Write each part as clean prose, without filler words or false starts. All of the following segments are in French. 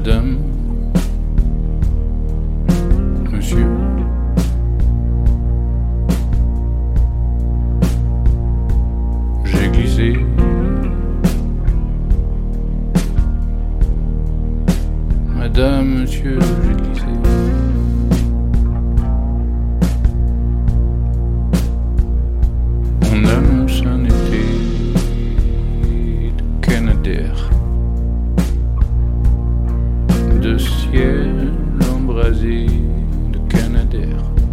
Madame, Monsieur, j'ai glissé. Madame, Monsieur, j'ai glissé. On annonce un été de Canadair, de ciel embrasé de Canadair.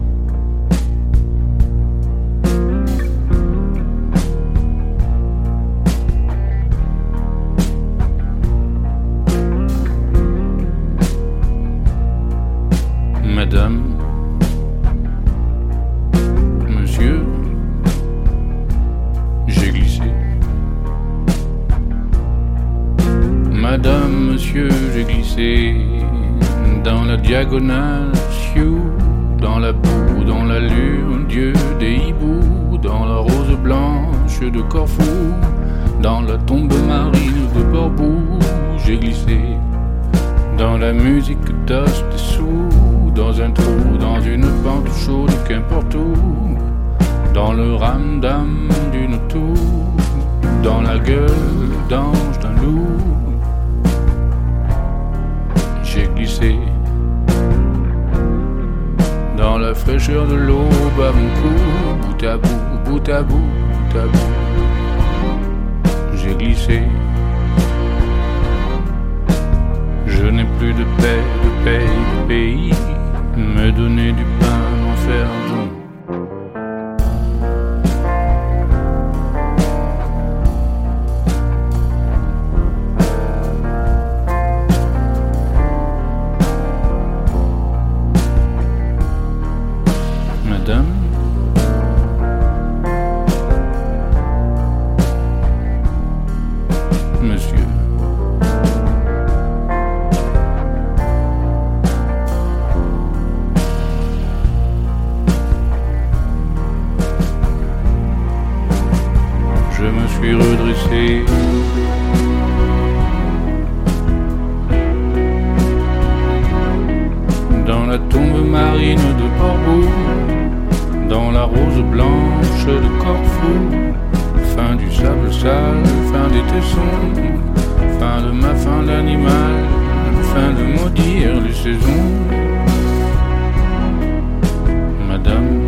Madame, Monsieur, j'ai glissé. Madame, Monsieur, j'ai glissé dans la diagonale, sioux, dans la boue, dans la lune, Dieu des hiboux, dans la rose blanche de Corfou, dans la tombe marine de Borbou, j'ai glissé dans la musique d'os dessous, dans un trou, dans une pente chaude, qu'importe où, dans le ramdam d'une tour, dans la gueule d'ange d'un loup, j'ai glissé dans la fraîcheur de l'aube à mon cou, bout à bout, bout à bout, bout à bout, j'ai glissé. Je n'ai plus de paix, de paye, de pays, me donner du pain, m'en faire don. Madame, Monsieur, je me suis redressé. Dans la tombe marine de Borbou, dans la rose blanche de Corfou, fin du sable sale, fin des tessons, fin de ma fin d'animal, fin de maudire les saisons. Madame,